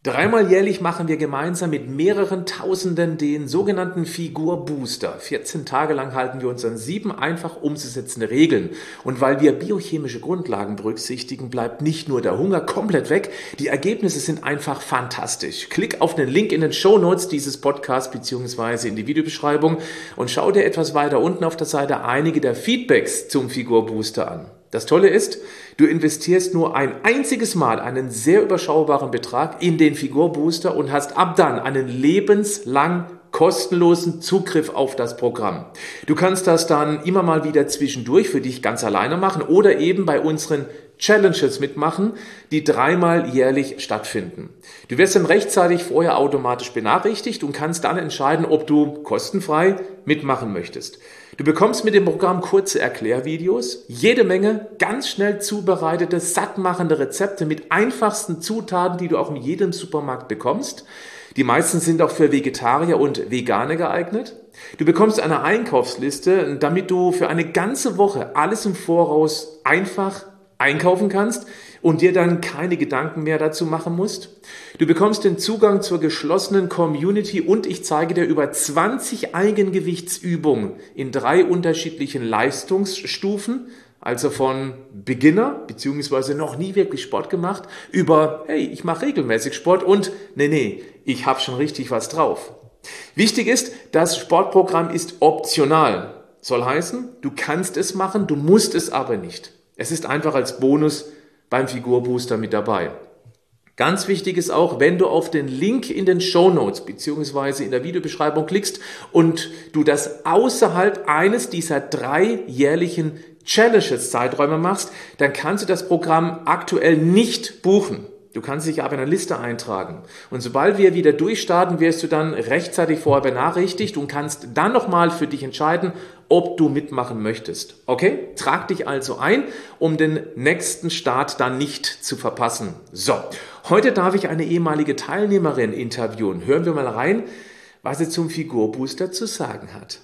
Dreimal jährlich machen wir gemeinsam mit mehreren Tausenden den sogenannten Figur-Booster. 14 Tage lang halten wir uns an 7 einfach umzusetzende Regeln. Und weil wir biochemische Grundlagen berücksichtigen, bleibt nicht nur der Hunger komplett weg, die Ergebnisse sind einfach fantastisch. Klick auf den Link in den Shownotes dieses Podcasts bzw. in die Videobeschreibung und schau dir etwas weiter unten auf der Seite einige der Feedbacks zum Figur-Booster an. Das Tolle ist, du investierst nur ein einziges Mal einen sehr überschaubaren Betrag in den Figurbooster und hast ab dann einen lebenslang kostenlosen Zugriff auf das Programm. Du kannst das dann immer mal wieder zwischendurch für dich ganz alleine machen oder eben bei unseren Challenges mitmachen, die 3-mal jährlich stattfinden. Du wirst dann rechtzeitig vorher automatisch benachrichtigt und kannst dann entscheiden, ob du kostenfrei mitmachen möchtest. Du bekommst mit dem Programm kurze Erklärvideos, jede Menge ganz schnell zubereitete, sattmachende Rezepte mit einfachsten Zutaten, die du auch in jedem Supermarkt bekommst. Die meisten sind auch für Vegetarier und Veganer geeignet. Du bekommst eine Einkaufsliste, damit du für eine ganze Woche alles im Voraus einfach einkaufen kannst und dir dann keine Gedanken mehr dazu machen musst. Du bekommst den Zugang zur geschlossenen Community und ich zeige dir über 20 Eigengewichtsübungen in 3 unterschiedlichen Leistungsstufen, also von Beginner bzw. noch nie wirklich Sport gemacht, über hey, ich mache regelmäßig Sport und nee, ich habe schon richtig was drauf. Wichtig ist, das Sportprogramm ist optional. Soll heißen, du kannst es machen, du musst es aber nicht. Es ist einfach als Bonus beim Figurbooster mit dabei. Ganz wichtig ist auch, wenn du auf den Link in den Shownotes bzw. in der Videobeschreibung klickst und du das außerhalb eines dieser 3 jährlichen Challenges-Zeiträume machst, dann kannst du das Programm aktuell nicht buchen. Du kannst dich aber in eine Liste eintragen. Und sobald wir wieder durchstarten, wirst du dann rechtzeitig vorher benachrichtigt und kannst dann nochmal für dich entscheiden, ob du mitmachen möchtest. Okay? Trag dich also ein, um den nächsten Start dann nicht zu verpassen. So, heute darf ich eine ehemalige Teilnehmerin interviewen. Hören wir mal rein, was sie zum Figurbooster zu sagen hat.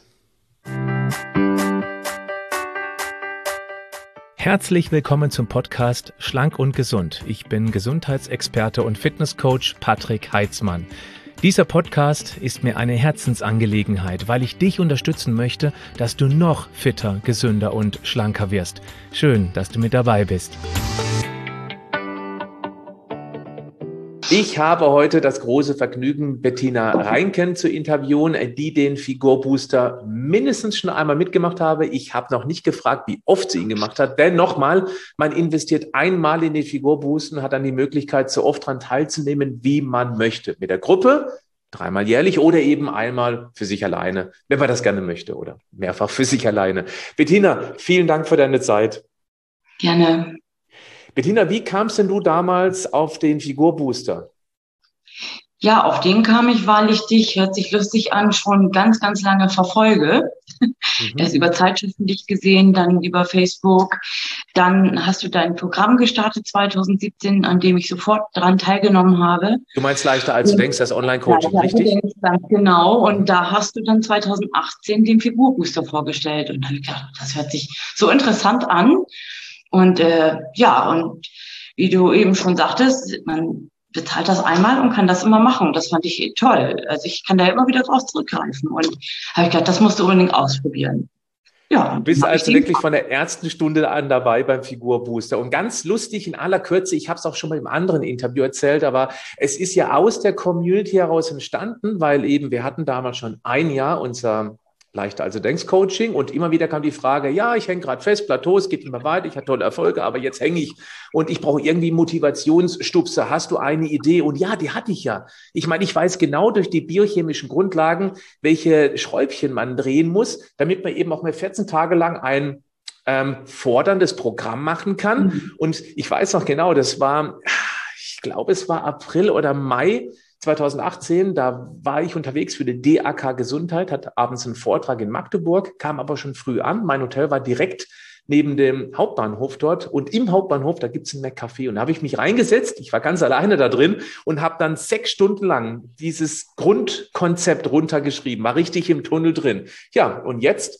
Herzlich willkommen zum Podcast Schlank und Gesund. Ich bin Gesundheitsexperte und Fitnesscoach Patrick Heitzmann. Dieser Podcast ist mir eine Herzensangelegenheit, weil ich dich unterstützen möchte, dass du noch fitter, gesünder und schlanker wirst. Schön, dass du mit dabei bist. Ich habe heute das große Vergnügen, Bettina Reinken zu interviewen, die den Figurbooster mindestens schon einmal mitgemacht habe. Ich habe noch nicht gefragt, wie oft sie ihn gemacht hat, denn nochmal, man investiert einmal in den Figurbooster und hat dann die Möglichkeit, so oft daran teilzunehmen, wie man möchte. Mit der Gruppe, 3-mal jährlich oder eben einmal für sich alleine, wenn man das gerne möchte oder mehrfach für sich alleine. Bettina, vielen Dank für deine Zeit. Gerne. Bettina, wie kamst denn du damals auf den Figurbooster? Ja, auf den kam ich, weil ich dich, hört sich lustig an, schon ganz, ganz lange verfolge. Erst über Zeitschriften dich gesehen, dann über Facebook. Dann hast du dein Programm gestartet 2017, an dem ich sofort daran teilgenommen habe. Du meinst leichter als du denkst, das Online-Coaching, ja, richtig? Ganz genau. Und da hast du dann 2018 den Figurbooster vorgestellt. Und dann habe ich gedacht, das hört sich so interessant an. Und und wie du eben schon sagtest, man bezahlt das einmal und kann das immer machen. Und das fand ich toll. Also ich kann da immer wieder drauf zurückgreifen. Und habe ich gedacht, das musst du unbedingt ausprobieren. Ja, du bist also wirklich von der ersten Stunde an dabei beim Figurbooster. Und ganz lustig in aller Kürze, ich habe es auch schon mal im anderen Interview erzählt, aber es ist ja aus der Community heraus entstanden, weil eben wir hatten damals schon ein Jahr unser leichter also denkst Coaching und immer wieder kam die Frage, ja, ich hänge gerade fest, Plateau, es geht immer weiter, ich habe tolle Erfolge, aber jetzt hänge ich und ich brauche irgendwie Motivationsstupser. Hast du eine Idee? Und ja, die hatte ich ja. Ich meine, ich weiß genau durch die biochemischen Grundlagen, welche Schräubchen man drehen muss, damit man eben auch mal 14 Tage lang ein forderndes Programm machen kann. Und ich weiß noch genau, das war, ich glaube, es war April oder Mai 2018, da war ich unterwegs für die DAK Gesundheit, hatte abends einen Vortrag in Magdeburg, kam aber schon früh an. Mein Hotel war direkt neben dem Hauptbahnhof dort und im Hauptbahnhof, da gibt's ein McCafé und da habe ich mich reingesetzt, ich war ganz alleine da drin und habe dann 6 Stunden lang dieses Grundkonzept runtergeschrieben, war richtig im Tunnel drin. Ja, und jetzt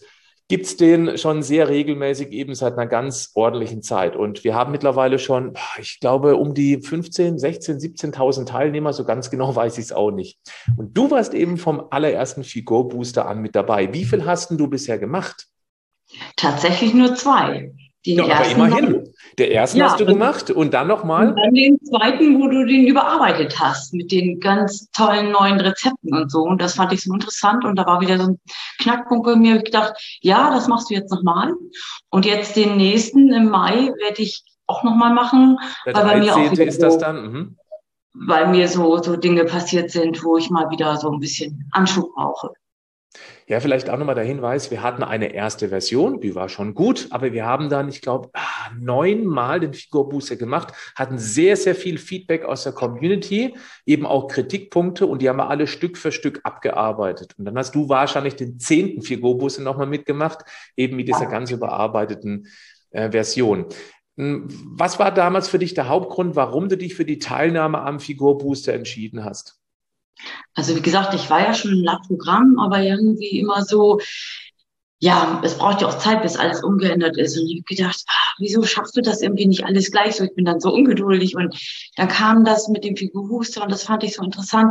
Gibt's den schon sehr regelmäßig, eben seit einer ganz ordentlichen Zeit. Und wir haben mittlerweile schon, ich glaube, um die 15, 16, 17.000 Teilnehmer, so ganz genau weiß ich es auch nicht. Und du warst eben vom allerersten Figurbooster an mit dabei. Wie viel hast denn du bisher gemacht? Tatsächlich nur 2. Den Ja, aber ersten immerhin. Der ersten hast du gemacht und dann und nochmal? dann den zweiten, wo du den überarbeitet hast mit den ganz tollen neuen Rezepten und so. Und das fand ich so interessant. Und da war wieder so ein Knackpunkt bei mir. Ich gedacht, ja, das machst du jetzt nochmal. Und jetzt den nächsten im Mai werde ich auch nochmal machen, Der weil bei mir auch 13. wieder ist das so, dann? Mhm. weil mir so Dinge passiert sind, wo ich mal wieder so ein bisschen Anschub brauche. Ja, vielleicht auch nochmal der Hinweis, wir hatten eine erste Version, die war schon gut, aber wir haben dann, ich glaube, 9-mal den Figurbooster gemacht, hatten sehr, sehr viel Feedback aus der Community, eben auch Kritikpunkte und die haben wir alle Stück für Stück abgearbeitet. Und dann hast du wahrscheinlich den 10. Figurbooster nochmal mitgemacht, eben mit dieser ganz überarbeiteten Version. Was war damals für dich der Hauptgrund, warum du dich für die Teilnahme am Figurbooster entschieden hast? Also wie gesagt, ich war ja schon im Lab-Programm, aber irgendwie immer so, ja, es braucht ja auch Zeit, bis alles umgeändert ist. Und ich habe gedacht, wieso schaffst du das irgendwie nicht alles gleich so? Ich bin dann so ungeduldig. Und dann kam das mit dem Figurbooster und das fand ich so interessant,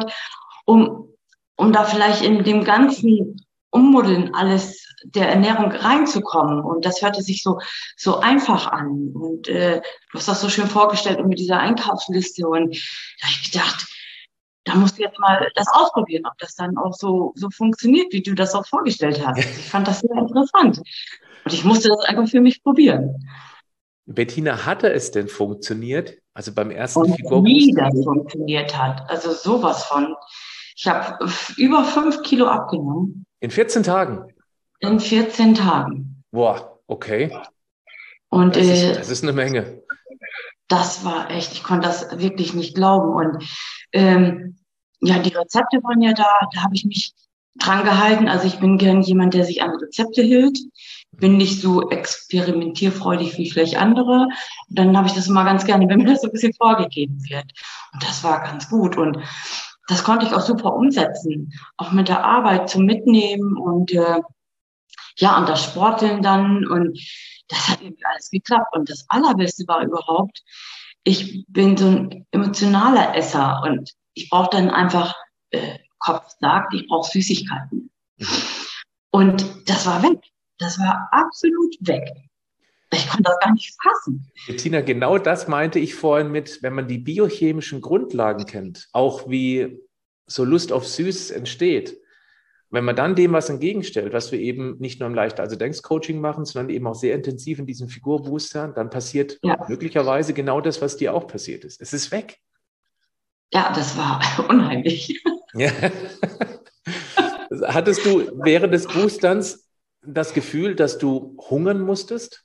um da vielleicht in dem ganzen Ummodeln alles der Ernährung reinzukommen. Und das hörte sich so einfach an. Und du hast das so schön vorgestellt und mit dieser Einkaufsliste. Und da habe ich gedacht, da musst du jetzt mal das ausprobieren, ob das dann auch so funktioniert, wie du das auch vorgestellt hast. Ich fand das sehr interessant. Und ich musste das einfach für mich probieren. Bettina, hatte es denn funktioniert? Also beim ersten Und wie Figurbooster? das funktioniert hat. Also sowas von. Ich habe über 5 Kilo abgenommen In 14 Tagen? in 14 Tagen. Boah, okay. Und Das ist eine Menge. das war echt, ich konnte das wirklich nicht glauben. Und ja, die Rezepte waren ja da habe ich mich dran gehalten. Also ich bin gern jemand, der sich an Rezepte hält. Bin nicht so experimentierfreudig wie vielleicht andere. Und dann habe ich das immer ganz gerne, wenn mir das so ein bisschen vorgegeben wird. Und das war ganz gut. Und das konnte ich auch super umsetzen. Auch mit der Arbeit zum Mitnehmen und ja, und das Sporteln dann. Und das hat irgendwie alles geklappt. Und das Allerbeste war überhaupt, ich bin so ein emotionaler Esser und ich brauche dann einfach, Kopf sagt, ich brauche Süßigkeiten. Und das war weg. Das war absolut weg. Ich konnte das gar nicht fassen. Bettina, genau das meinte ich vorhin mit, wenn man die biochemischen Grundlagen kennt, auch wie so Lust auf Süßes entsteht. Wenn man dann dem was entgegenstellt, was wir eben nicht nur im Leichter also Denkcoaching machen, sondern eben auch sehr intensiv in diesen Figurboostern, dann passiert möglicherweise genau das, was dir auch passiert ist. Es ist weg. Ja, das war unheimlich. Ja. Hattest du während des Boosterns das Gefühl, dass du hungern musstest?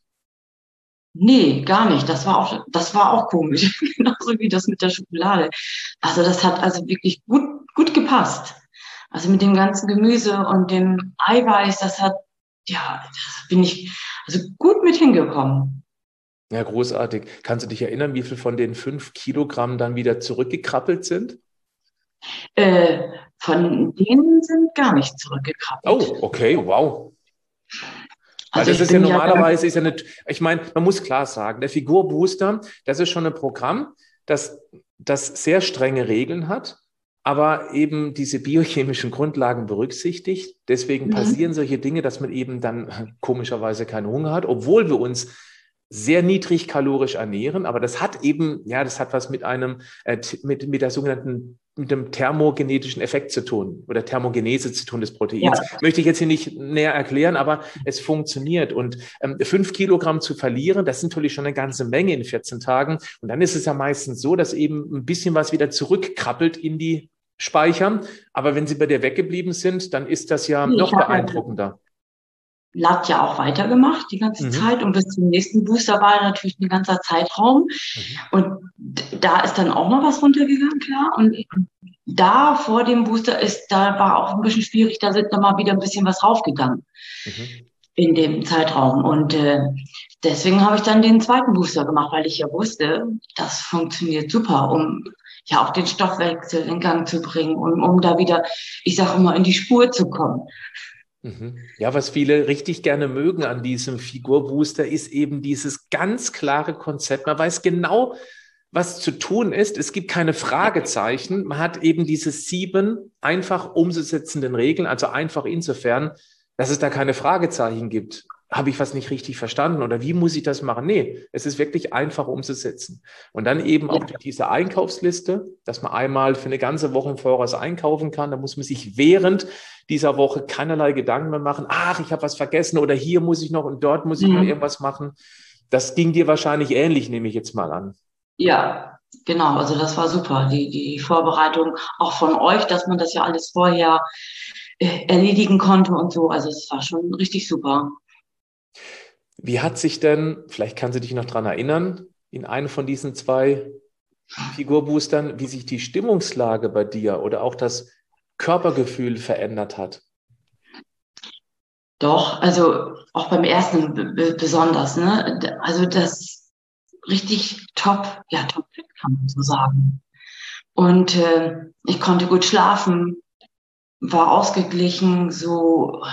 Nee, gar nicht. Das war auch komisch. Genauso wie das mit der Schokolade. Also das hat also wirklich gut gepasst. Also mit dem ganzen Gemüse und dem Eiweiß, das bin ich also gut mit hingekommen. Ja, großartig. Kannst du dich erinnern, wie viel von den 5 Kilogramm dann wieder zurückgekrabbelt sind? Von denen sind gar nicht zurückgekrabbelt. Oh, okay, wow. Weil Also das ich ist ja bin normalerweise, ist ja nicht, ich meine, man muss klar sagen, der Figurbooster, das ist schon ein Programm, das sehr strenge Regeln hat, aber eben diese biochemischen Grundlagen berücksichtigt. Deswegen passieren solche Dinge, dass man eben dann komischerweise keinen Hunger hat, obwohl wir uns sehr niedrig kalorisch ernähren, aber das hat eben, ja, das hat was mit mit der sogenannten, mit dem thermogenetischen Effekt zu tun oder Thermogenese zu tun des Proteins. ja, Möchte ich jetzt hier nicht näher erklären, aber es funktioniert. Und 5 Kilogramm zu verlieren, das ist natürlich schon eine ganze Menge in 14 Tagen. Und dann ist es ja meistens so, dass eben ein bisschen was wieder zurückkrabbelt in die Speicher. Aber wenn sie bei dir weggeblieben sind, dann ist das ja noch beeindruckender. Lat ja auch weitergemacht die ganze Zeit und bis zum nächsten Booster war natürlich ein ganzer Zeitraum und da ist dann auch noch was runtergegangen, klar, und da vor dem Booster da war auch ein bisschen schwierig, da sind nochmal wieder ein bisschen was raufgegangen in dem Zeitraum und deswegen habe ich dann den zweiten Booster gemacht, weil ich ja wusste, das funktioniert super, um ja auch den Stoffwechsel in Gang zu bringen und um da wieder, ich sage immer, in die Spur zu kommen. Ja, was viele richtig gerne mögen an diesem Figurbooster, ist eben dieses ganz klare Konzept. Man weiß genau, was zu tun ist. Es gibt keine Fragezeichen. Man hat eben diese 7 einfach umzusetzenden Regeln, also einfach insofern, dass es da keine Fragezeichen gibt. Habe ich was nicht richtig verstanden oder wie muss ich das machen? Nee, es ist wirklich einfach umzusetzen. Und dann eben auch durch diese Einkaufsliste, dass man einmal für eine ganze Woche im Voraus einkaufen kann. Da muss man sich während dieser Woche keinerlei Gedanken mehr machen. Ach, ich habe was vergessen oder hier muss ich noch und dort muss ich noch irgendwas machen. Das ging dir wahrscheinlich ähnlich, nehme ich jetzt mal an. Ja, genau. Also das war super. Die Vorbereitung auch von euch, dass man das ja alles vorher erledigen konnte und so. Also es war schon richtig super. Wie hat sich denn, vielleicht kannst du dich noch dran erinnern, in einem von diesen 2 Figurboostern, wie sich die Stimmungslage bei dir oder auch das Körpergefühl verändert hat? Doch, also auch beim ersten besonders, ne? Also das richtig top, ja, top fit kann man so sagen. Und ich konnte gut schlafen, war ausgeglichen, so,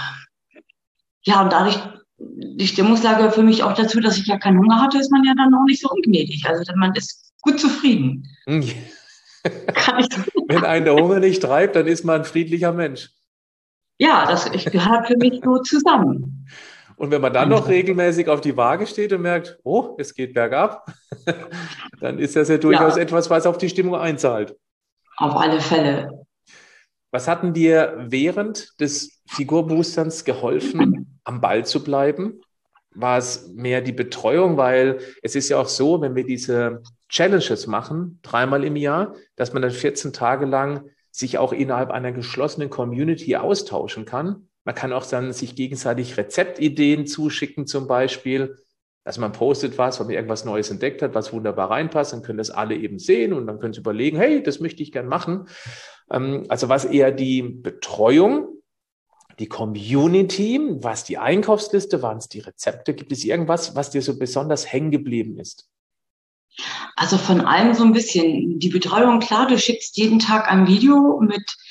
ja, und dadurch, die Stimmungslage für mich auch dazu, dass ich ja keinen Hunger hatte, ist man ja dann auch nicht so ungnädig. Also man ist gut zufrieden. Kann ich so Wenn einen der Hunger nicht treibt, dann ist man ein friedlicher Mensch. Ja, das gehört für mich so zusammen. Und wenn man dann noch regelmäßig auf die Waage steht und merkt, oh, es geht bergab, dann ist das ja durchaus etwas, was auf die Stimmung einzahlt. Auf alle Fälle. Was hat denn dir während des Figurboosterns geholfen, am Ball zu bleiben? War es mehr die Betreuung? Weil es ist ja auch so, wenn wir diese Challenges machen, 3-mal im Jahr, dass man dann 14 Tage lang sich auch innerhalb einer geschlossenen Community austauschen kann. Man kann auch dann sich gegenseitig Rezeptideen zuschicken zum Beispiel. Also man postet was, wenn man irgendwas Neues entdeckt hat, was wunderbar reinpasst, dann können das alle eben sehen und dann können sie überlegen, hey, das möchte ich gern machen. Also was eher die Betreuung, die Community, was die Einkaufsliste, waren es die Rezepte? Gibt es irgendwas, was dir so besonders hängen geblieben ist? Also von allem so ein bisschen. Die Betreuung, klar, du schickst jeden Tag ein Video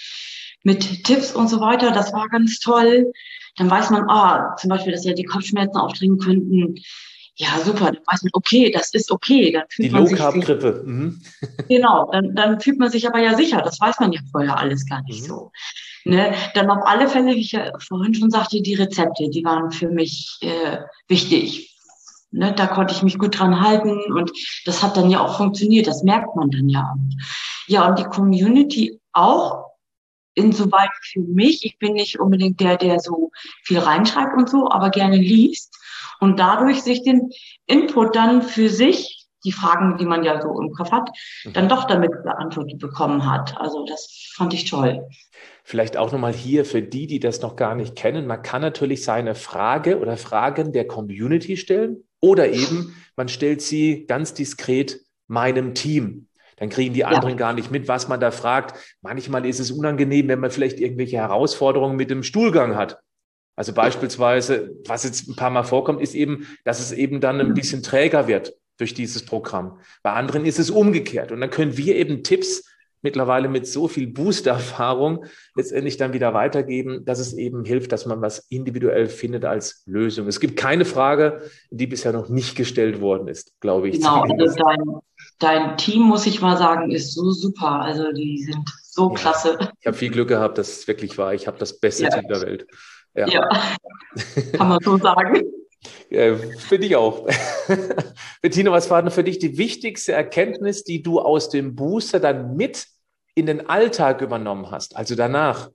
mit Tipps und so weiter. Das war ganz toll. Dann weiß man, zum Beispiel, dass ja die Kopfschmerzen auftreten könnten. Ja, super. Dann weiß man, okay, das ist okay. Dann fühlt Die man sich Low-Carb-Grippe. Genau, dann fühlt man sich aber ja sicher. Das weiß man ja vorher alles gar nicht so. Ne? Dann auf alle Fälle, wie ich ja vorhin schon sagte, die Rezepte, die waren für mich wichtig. Ne? Da konnte ich mich gut dran halten und das hat dann ja auch funktioniert. Das merkt man dann ja. Ja, und die Community auch insoweit für mich. Ich bin nicht unbedingt der so viel reinschreibt und so, aber gerne liest und dadurch sich den Input dann für sich, die Fragen, die man ja so im Kopf hat, dann doch damit beantwortet bekommen hat. Also das fand ich toll. Vielleicht auch nochmal hier für die, die das noch gar nicht kennen. Man kann natürlich seine Frage oder Fragen der Community stellen oder eben man stellt sie ganz diskret meinem Team. Dann kriegen die anderen gar nicht mit, was man da fragt. Manchmal ist es unangenehm, wenn man vielleicht irgendwelche Herausforderungen mit dem Stuhlgang hat. Also beispielsweise, was jetzt ein paar Mal vorkommt, ist eben, dass es eben dann ein bisschen träger wird durch dieses Programm. Bei anderen ist es umgekehrt. Und dann können wir eben Tipps mittlerweile mit so viel Booster-Erfahrung letztendlich dann wieder weitergeben, dass es eben hilft, dass man was individuell findet als Lösung. Es gibt keine Frage, die bisher noch nicht gestellt worden ist, glaube ich. Genau, also dein Team, muss ich mal sagen, ist so super. Also die sind so klasse. Ich habe viel Glück gehabt, dass es wirklich war. Ich habe das beste Team der Welt. Ja, kann man so sagen. Finde ich auch. Bettina, was war denn für dich die wichtigste Erkenntnis, die du aus dem Booster dann mit in den Alltag übernommen hast, also danach?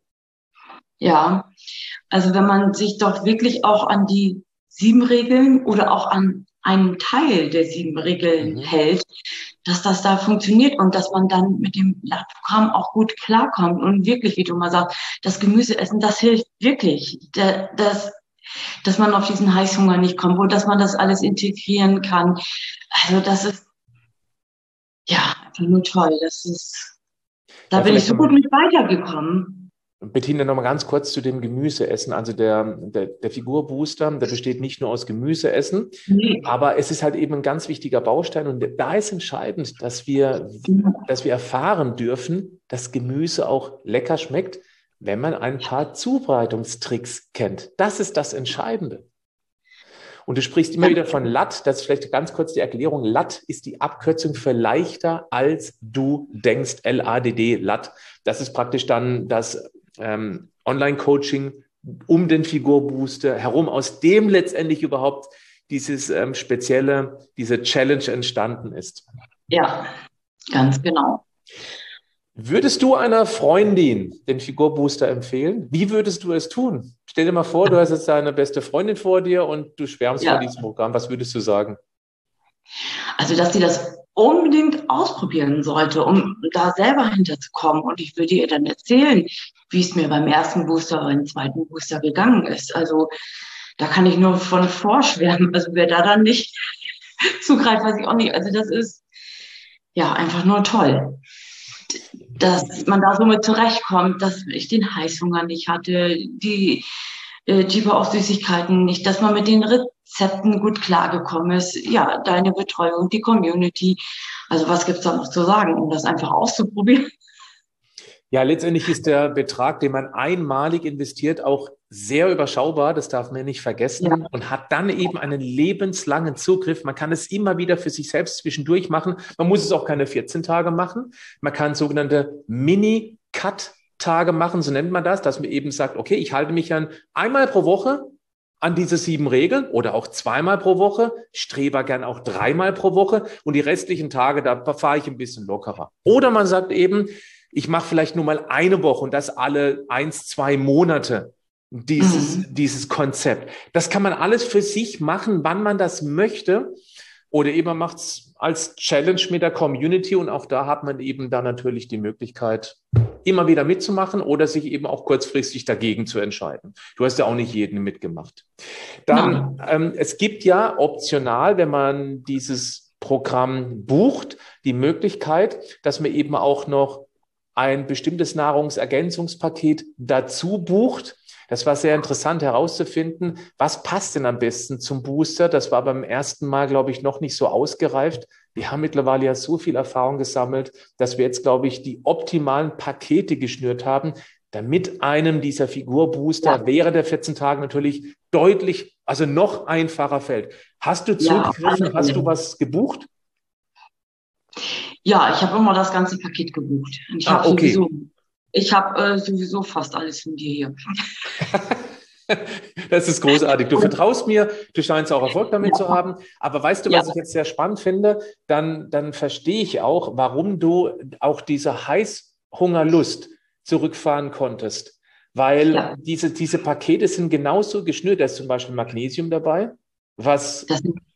Ja, also wenn man sich doch wirklich auch an die 7 Regeln oder auch an einen Teil der 7 Regeln hält, dass das da funktioniert und dass man dann mit dem Programm auch gut klarkommt und wirklich, wie du mal sagst, das Gemüse essen, das hilft wirklich. Dass man auf diesen Heißhunger nicht kommt und dass man das alles integrieren kann. Also das ist ja einfach nur toll. Da bin ich so gut mit weitergekommen. Bettina, nochmal ganz kurz zu dem Gemüseessen. Also der Figurbooster, der besteht nicht nur aus Gemüseessen, aber es ist halt eben ein ganz wichtiger Baustein. Und da ist entscheidend, dass wir erfahren dürfen, dass Gemüse auch lecker schmeckt, wenn man ein paar Zubereitungstricks kennt. Das ist das Entscheidende. Und du sprichst immer wieder von LAT, das ist vielleicht ganz kurz die Erklärung. LAT ist die Abkürzung für leichter als du denkst, LADD, LAT. Das ist praktisch dann das Online-Coaching um den Figurbooster herum, aus dem letztendlich überhaupt dieses diese Challenge entstanden ist. Ja, ganz genau. Würdest du einer Freundin den Figurbooster empfehlen? Wie würdest du es tun? Stell dir mal vor, du hast jetzt deine beste Freundin vor dir und du schwärmst von diesem Programm. Was würdest du sagen? Also, dass sie das unbedingt ausprobieren sollte, um da selber hinterzukommen. Und ich würde ihr dann erzählen, wie es mir beim ersten Booster oder beim zweiten Booster gegangen ist. Also, da kann ich nur von vorschwärmen. Also, wer da dann nicht zugreift, weiß ich auch nicht. Also, das ist ja einfach nur toll, dass man da so mit zurechtkommt, dass ich den Heißhunger nicht hatte, die Jeeper auf Süßigkeiten nicht, dass man mit den Rezepten gut klargekommen ist. Ja, deine Betreuung, die Community. Also was gibt's da noch zu sagen, um das einfach auszuprobieren? Ja, letztendlich ist der Betrag, den man einmalig investiert, auch sehr überschaubar, das darf man nicht vergessen, und hat dann eben einen lebenslangen Zugriff. Man kann es immer wieder für sich selbst zwischendurch machen. Man muss es auch keine 14 Tage machen. Man kann sogenannte Mini-Cut-Tage machen, so nennt man das, dass man eben sagt, okay, ich halte mich dann einmal pro Woche an diese 7 Regeln oder auch zweimal pro Woche, strebe gern auch 3-mal pro Woche und die restlichen Tage, da fahre ich ein bisschen lockerer. Oder man sagt eben, ich mache vielleicht nur mal eine Woche und das alle 1-2 Monate, dieses Konzept. Das kann man alles für sich machen, wann man das möchte. Oder eben man macht es als Challenge mit der Community und auch da hat man eben dann natürlich die Möglichkeit, immer wieder mitzumachen oder sich eben auch kurzfristig dagegen zu entscheiden. Du hast ja auch nicht jeden mitgemacht. Dann, es gibt ja optional, wenn man dieses Programm bucht, die Möglichkeit, dass man eben auch noch ein bestimmtes Nahrungsergänzungspaket dazu bucht. Das war sehr interessant herauszufinden, was passt denn am besten zum Booster. Das war beim ersten Mal, glaube ich, noch nicht so ausgereift. Wir haben mittlerweile ja so viel Erfahrung gesammelt, dass wir jetzt, glaube ich, die optimalen Pakete geschnürt haben, damit einem dieser Figurbooster während der 14 Tage natürlich deutlich, also noch einfacher fällt. Hast du zugegriffen? Hast du was gebucht? Ja, ich habe immer das ganze Paket gebucht. Und ich habe sowieso fast alles von dir hier. Das ist großartig. Du vertraust mir, du scheinst auch Erfolg damit zu haben. Aber weißt du, was ich jetzt sehr spannend finde? Dann verstehe ich auch, warum du auch diese Heißhungerlust zurückfahren konntest. Weil diese Pakete sind genauso geschnürt. Da ist zum Beispiel Magnesium dabei, was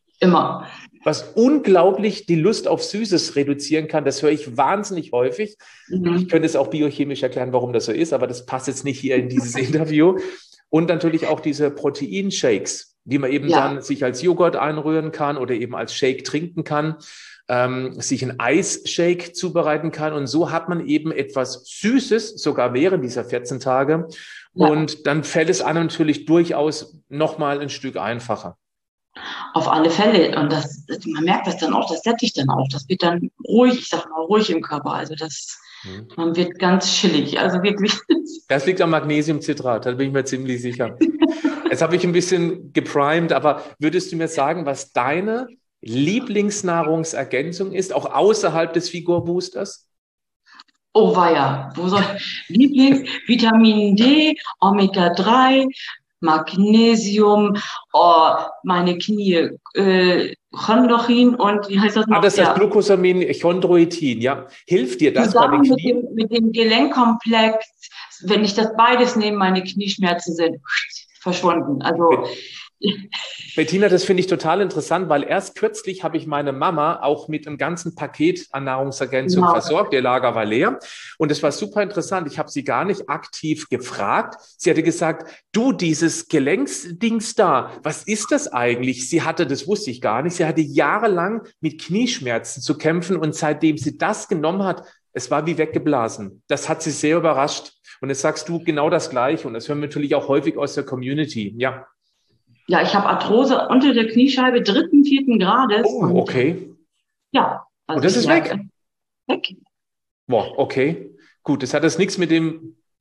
unglaublich die Lust auf Süßes reduzieren kann. Das höre ich wahnsinnig häufig. Ich könnte es auch biochemisch erklären, warum das so ist, aber das passt jetzt nicht hier in dieses Interview. Und natürlich auch diese Proteinshakes, die man eben dann sich als Joghurt einrühren kann oder eben als Shake trinken kann, sich ein Eisshake zubereiten kann. Und so hat man eben etwas Süßes, sogar während dieser 14 Tage. Und dann fällt es einem natürlich durchaus nochmal ein Stück einfacher. Auf alle Fälle. Und man merkt das dann auch, das sättigt dann auch. Das wird dann ruhig, ich sag mal, ruhig im Körper. Also man wird ganz chillig. Also wirklich. Das liegt am Magnesiumcitrat, da bin ich mir ziemlich sicher. Jetzt habe ich ein bisschen geprimed, aber würdest du mir sagen, was deine Lieblingsnahrungsergänzung ist, auch außerhalb des Figurboosters? Oh weia, Vitamin D, Omega-3, Magnesium, meine Knie, Chondroitin und wie heißt das noch? Das heißt Glucosamin, Chondroitin, ja. Hilft dir das zusammen bei den Knien? Mit dem Gelenkkomplex, wenn ich das beides nehme, meine Knieschmerzen sind verschwunden. Also Bettina, das finde ich total interessant, weil erst kürzlich habe ich meine Mama auch mit einem ganzen Paket an Nahrungsergänzung versorgt. Ihr Lager war leer und es war super interessant. Ich habe sie gar nicht aktiv gefragt. Sie hatte gesagt, du, dieses Gelenksdings da, was ist das eigentlich? Das wusste ich gar nicht. Sie hatte jahrelang mit Knieschmerzen zu kämpfen und seitdem sie das genommen hat, es war wie weggeblasen. Das hat sie sehr überrascht. Und jetzt sagst du genau das Gleiche und das hören wir natürlich auch häufig aus der Community. Ja. Ja, ich habe Arthrose unter der Kniescheibe 3., 4. Grades. Oh, okay. Ja. Also und das ist weg? Weg. Boah, okay. Gut, das hat jetzt nichts mit dem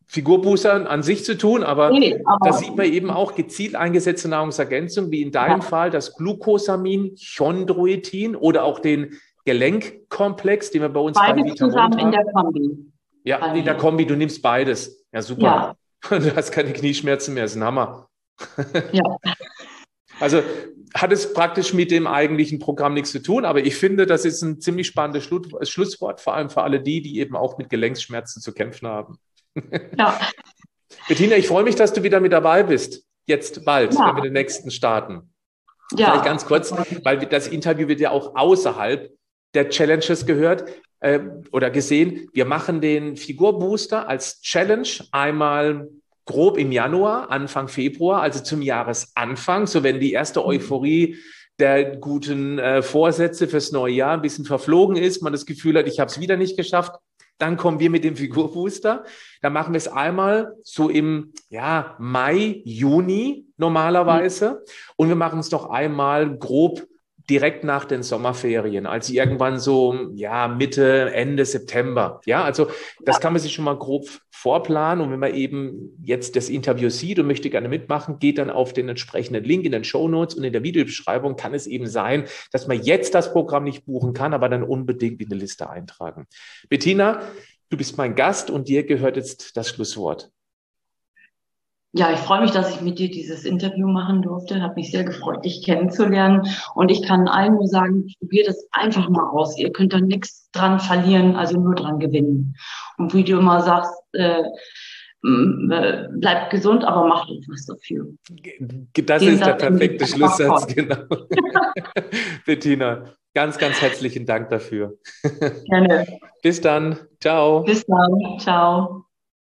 Figurboostern an sich zu tun, aber Nee, da aber sieht man eben auch gezielt eingesetzte Nahrungsergänzung, wie in deinem Fall das Glucosamin, Chondroitin oder auch den Gelenkkomplex, den wir bei uns bei beides Vitamont zusammen in haben. der Kombi. Ja, Bei in der mir. Kombi, du nimmst beides. Ja, super. Ja, Du hast keine Knieschmerzen mehr, das ist ein Hammer. ja. Also hat es praktisch mit dem eigentlichen Programm nichts zu tun, aber ich finde, das ist ein ziemlich spannendes Schlusswort, vor allem für alle die eben auch mit Gelenkschmerzen zu kämpfen haben. Ja, Bettina, ich freue mich, dass du wieder mit dabei bist. Jetzt bald, Ja. wenn wir den nächsten starten. ja. Vielleicht ganz kurz, weil das Interview wird ja auch außerhalb der Challenges gehört oder gesehen. Wir machen den Figurbooster als Challenge einmal grob im Januar, Anfang Februar, also zum Jahresanfang, so wenn die erste Euphorie der guten Vorsätze fürs neue Jahr ein bisschen verflogen ist, man das Gefühl hat, ich habe es wieder nicht geschafft, dann kommen wir mit dem Figurbooster. Dann machen wir es einmal so im Mai, Juni normalerweise. Und wir machen es noch einmal grob direkt nach den Sommerferien, also irgendwann so Mitte, Ende September. Ja, also das kann man sich schon mal grob vorplanen. Und wenn man eben jetzt das Interview sieht und möchte gerne mitmachen, geht dann auf den entsprechenden Link in den Shownotes und in der Videobeschreibung kann es eben sein, dass man jetzt das Programm nicht buchen kann, aber dann unbedingt in die Liste eintragen. Bettina, du bist mein Gast und dir gehört jetzt das Schlusswort. Ja, ich freue mich, dass ich mit dir dieses Interview machen durfte. Hat mich sehr gefreut, dich kennenzulernen. Und ich kann allen nur sagen, probiert es einfach mal aus. Ihr könnt da nichts dran verlieren, also nur dran gewinnen. Und wie du immer sagst, bleibt gesund, aber macht etwas dafür. Das Den ist der Satz finde ich perfekte einfach Schlusssatz, toll. genau. Bettina, ganz, ganz herzlichen Dank dafür. Gerne. Bis dann. Ciao. Bis dann. Ciao.